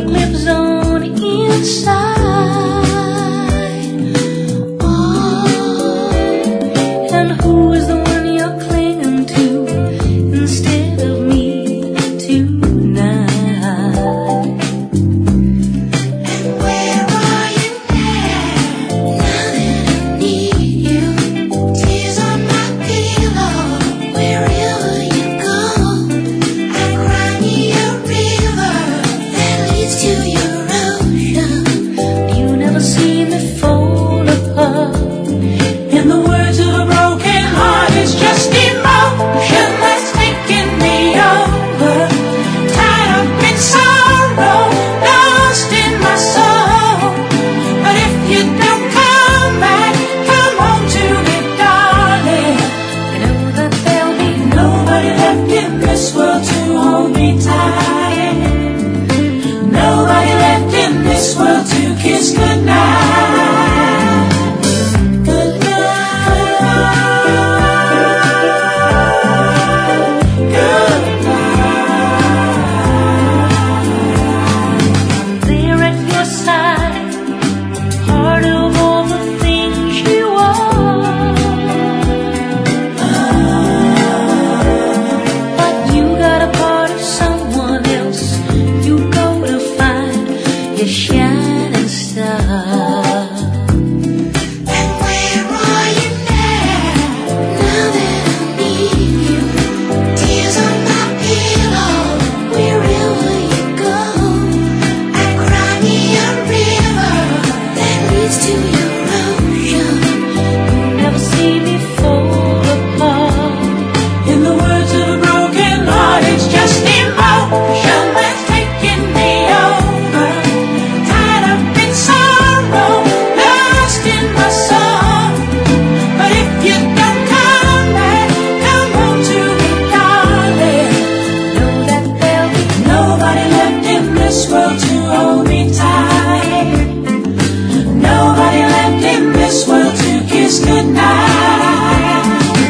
heart lives on inside. Oh, and who is the one you're clinging to instead of me tonight? And where are you now? Now that I need you, tears on my pillow. Wherever you go, I cry me a river that leads to your ocean. You never see me fall apart. In the words of a broken heart, it's just emotion that's taking me over. Tied up in sorrow, lost in my soul. But if you don't come back, come home to me, darling. You know that there'll be nobody left in this world to hold me tight. Nobody left in this world to kiss goodnight. Goodnight. Goodnight. There at your side, part of all the things you are. But you got a part of someone else. You go to find your shining star. And where are you now? Now that I need you, tears on my pillow. Wherever you go, I cry me a river that leads to your ocean. You never see me fall apart. In the words of a broken heart, it's just emotion that's taking me over. Tied up in sorrow, lost in my soul. But if you don't come back, come home to me, darling. Know that there'll be nobody left in this world to hold me tight. Nobody left in this world to kiss goodnight.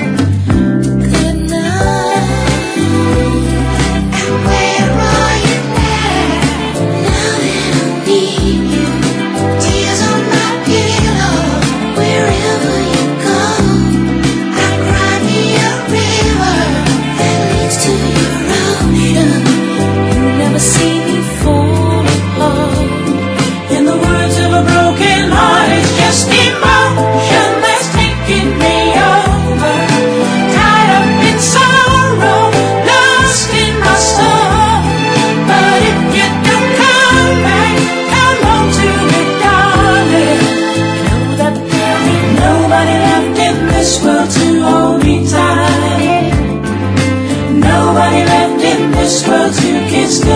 Goodnight. And where are you now? Now that I need you, tears on my pillow. Wherever you go, I cry me a river that leads to your ocean. You never see me fall apart. In the words of a broken heart, it's just emotion that's taking me over. Tied up in sorrow, lost in my soul. But if you don't come back, come home to me, darling. You know that there'll be nobody left in this world to hold me tight. Nobody left in this world to kiss goodnight.